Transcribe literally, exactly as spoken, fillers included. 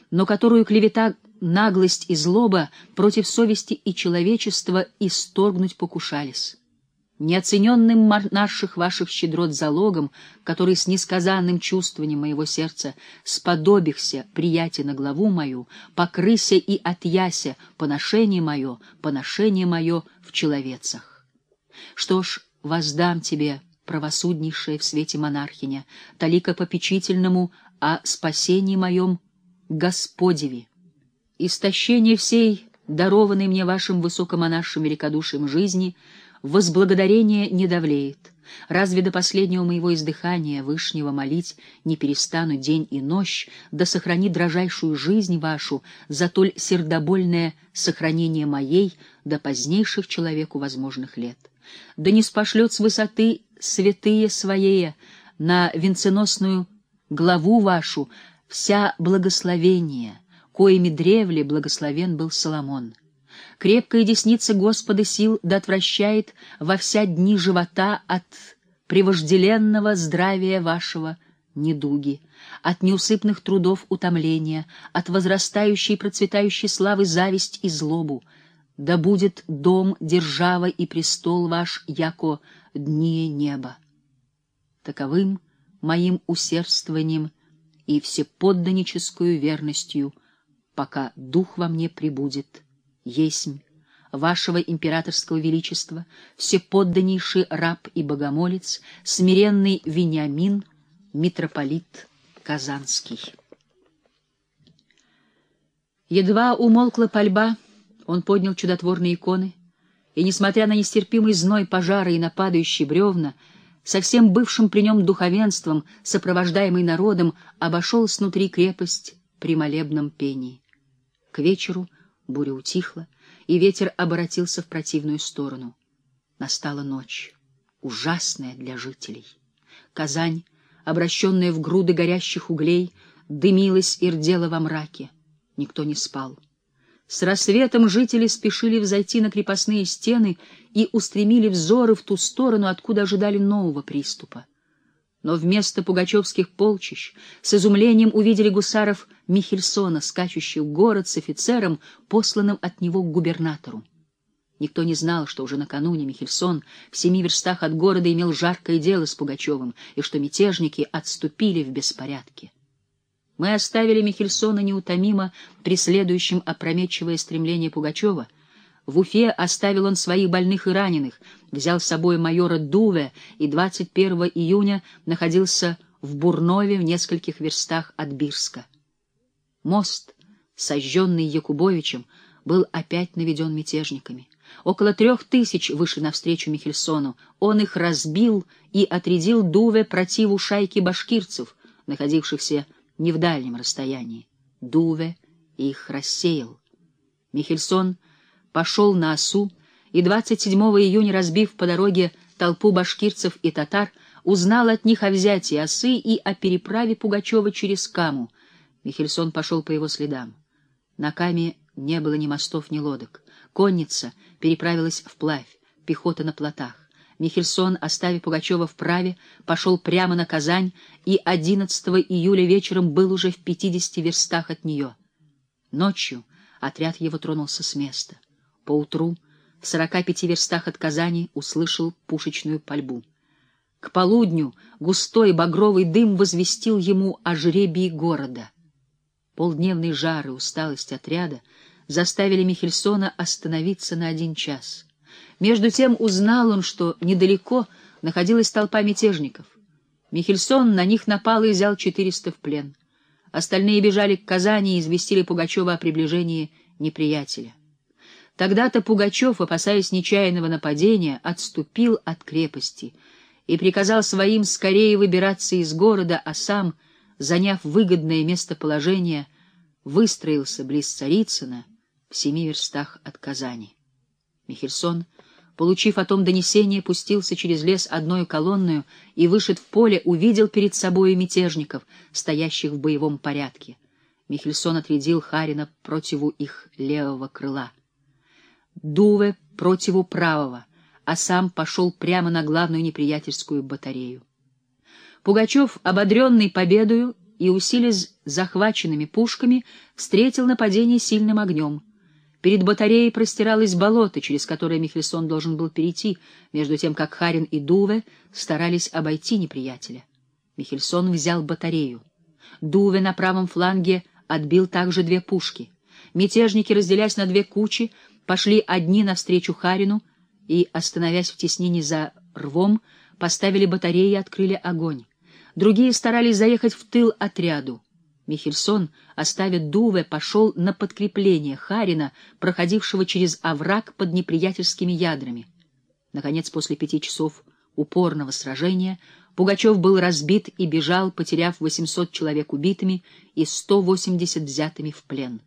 но которую клевета, наглость и злоба против совести и человечества исторгнуть покушались. Неоцененным наших ваших щедрот залогом, который с несказанным чувствованием моего сердца сподобихся прияти на главу мою, покрыся и отъяся поношение мое, поношение мое в человецах. Что ж, воздам тебе, правосуднейшая в свете монархиня, талика попечительному о спасении моем Господеви. Истощение всей, дарованной мне вашим высокомонаршим великодушием жизни, возблагодарение не давлеет. Разве до последнего моего издыхания вышнего молить не перестану день и ночь, да сохрани дрожайшую жизнь вашу, за толь сердобольное сохранение моей до позднейших человеку возможных лет. Да не спошлет с высоты святые своей на венценосную главу вашу вся благословение, коими древле благословен был Соломон. Крепкая десница Господа сил да отвращает во вся дни живота от превожделенного здравия вашего недуги, от неусыпных трудов утомления, от возрастающей и процветающей славы зависть и злобу. Да будет дом, держава и престол ваш, яко дни неба. Таковым моим усердствованием и всеподданническую верностью, пока дух во мне пребудет, есмь вашего императорского величества, всеподданнейший раб и богомолец, смиренный Вениамин, митрополит Казанский. Едва умолкла пальба, он поднял чудотворные иконы, и, несмотря на нестерпимый зной пожара и на падающие бревна, со всем бывшим при нем духовенством, сопровождаемый народом, обошел снутри крепость при молебном пении. К вечеру буря утихла, и ветер оборотился в противную сторону. Настала ночь, ужасная для жителей. Казань, обращенная в груды горящих углей, дымилась и рдела во мраке. Никто не спал. С рассветом жители спешили взойти на крепостные стены и устремили взоры в ту сторону, откуда ожидали нового приступа. Но вместо пугачевских полчищ с изумлением увидели гусаров Михельсона, скачущих в город с офицером, посланным от него к губернатору. Никто не знал, что уже накануне Михельсон в семи верстах от города имел жаркое дело с Пугачевым, и что мятежники отступили в беспорядке. Мы оставили Михельсона неутомимо преследующим опрометчивое стремление Пугачева. В Уфе оставил он своих больных и раненых, взял с собой майора Дуве и двадцать первого июня находился в Бурнове в нескольких верстах от Бирска. Мост, сожженный Якубовичем, был опять наведен мятежниками. Около трех тысяч вышли навстречу Михельсону. Он их разбил и отрядил Дуве противу шайки башкирцев, находившихся не в дальнем расстоянии. Дуве их рассеял. Михельсон пошел на Осу, и двадцать седьмого июня, разбив по дороге толпу башкирцев и татар, узнал от них о взятии Осы и о переправе Пугачева через Каму. Михельсон пошел по его следам. На Каме не было ни мостов, ни лодок. Конница переправилась вплавь, пехота на плотах. Михельсон, оставив Пугачева вправе, пошел прямо на Казань и одиннадцатого июля вечером был уже в пятидесяти верстах от нее. Ночью отряд его тронулся с места. Поутру в сорока пяти верстах от Казани услышал пушечную пальбу. К полудню густой багровый дым возвестил ему о жребии города. Полдневные жары и усталость отряда заставили Михельсона остановиться на один час. Между тем узнал он, что недалеко находилась толпа мятежников. Михельсон на них напал и взял четыреста в плен. Остальные бежали к Казани и известили Пугачева о приближении неприятеля. Тогда-то Пугачев, опасаясь нечаянного нападения, отступил от крепости и приказал своим скорее выбираться из города, а сам, заняв выгодное местоположение, выстроился близ Царицына в семи верстах от Казани. Михельсон, получив о том донесение, пустился через лес одною колонною и, вышед в поле, увидел перед собою мятежников, стоящих в боевом порядке. Михельсон отрядил Харина противу их левого крыла, Дуве противу правого, а сам пошел прямо на главную неприятельскую батарею. Пугачев, ободренный победою и, усилясь захваченными пушками, встретил нападение сильным огнем. Перед батареей простиралось болото, через которое Михельсон должен был перейти, между тем как Харин и Дуве старались обойти неприятеля. Михельсон взял батарею. Дуве на правом фланге отбил также две пушки. Мятежники, разделясь на две кучи, пошли одни навстречу Харину и, остановясь в теснине за рвом, поставили батареи и открыли огонь. Другие старались заехать в тыл отряду. Михельсон, оставив Дуве, пошел на подкрепление Харина, проходившего через овраг под неприятельскими ядрами. Наконец, после пяти часов упорного сражения, Пугачев был разбит и бежал, потеряв восемьсот человек убитыми и сто восемьдесят взятыми в плен.